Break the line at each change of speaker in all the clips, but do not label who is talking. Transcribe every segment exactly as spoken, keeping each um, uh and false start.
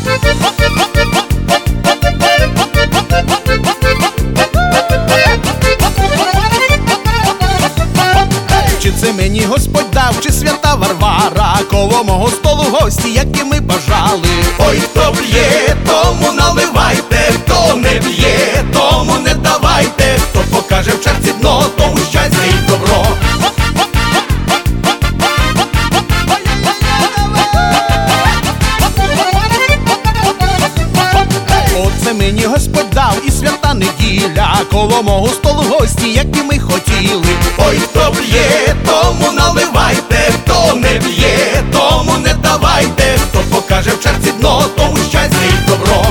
Чи це мені Господь дав, чи свята Варвара, коло мого столу гості, які ми бажали.
Ой, хто б'є, тому наливайте, хто не б'є, тому не давайте, хто покаже в черці дно, тому щастя і добро.
Оце мені Господь дав і свята неділя, коло мого столу гості, які ми хотіли.
Ой, хто б'є, тому наливайте, хто не б'є, тому не давайте, хто покаже в черці дно, тому щастя і добро.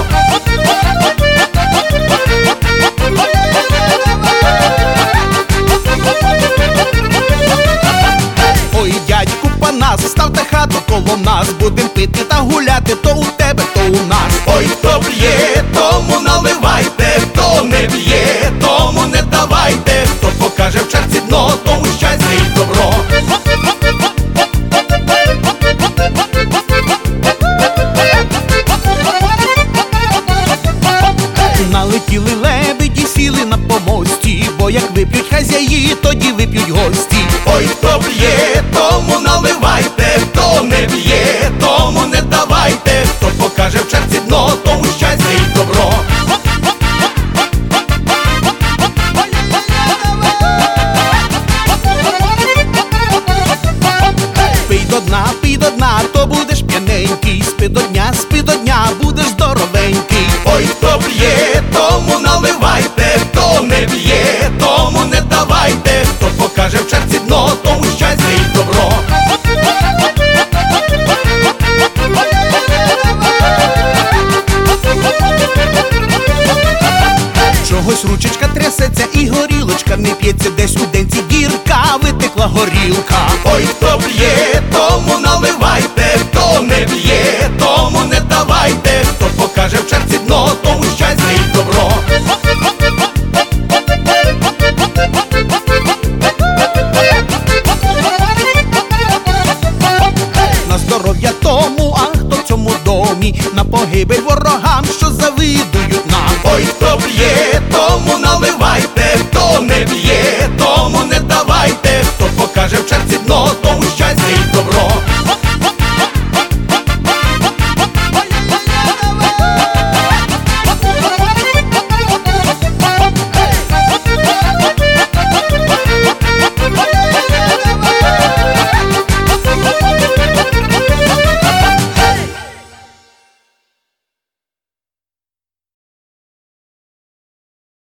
Ой, дядьку Панас, ставте хату коло нас, будем пити та гуляти, то у тебе, то у нас.
Ой, хто б'є, тому наливайте, хто не б'є, тому не давайте, хто покаже в черці дно, тому щастя і добро.
Налетіли лебеді, сіли на помості, бо як вип'ють хазяї, тоді вип'ють гості.
Ой, хто б'є, тому наливайте, хто не б'є, тому не давайте, хто покаже в черці дно, тому щастя і добро.
Пий до дна, пий до дна, то будеш п'яненький, спи до дня, спи до дня, будеш здоровенький.
Ой, хто б'є, тому наливайте, хто не б'є, тому не давайте, хто покаже в черці дно, тому щастя і добро.
Чогось ручечка трясеться і горілочка не п'ється, десь у денці дірка, витекла горілка.
Ой, хто б'є, тому наливайте, хто не б'є, тому не давайте, хто покаже в черці дно, тому щастя і добро.
На здоров'я тому, а хто в цьому домі, на погибель ворогам, що завидують нам.
Ой, хто б'є, тому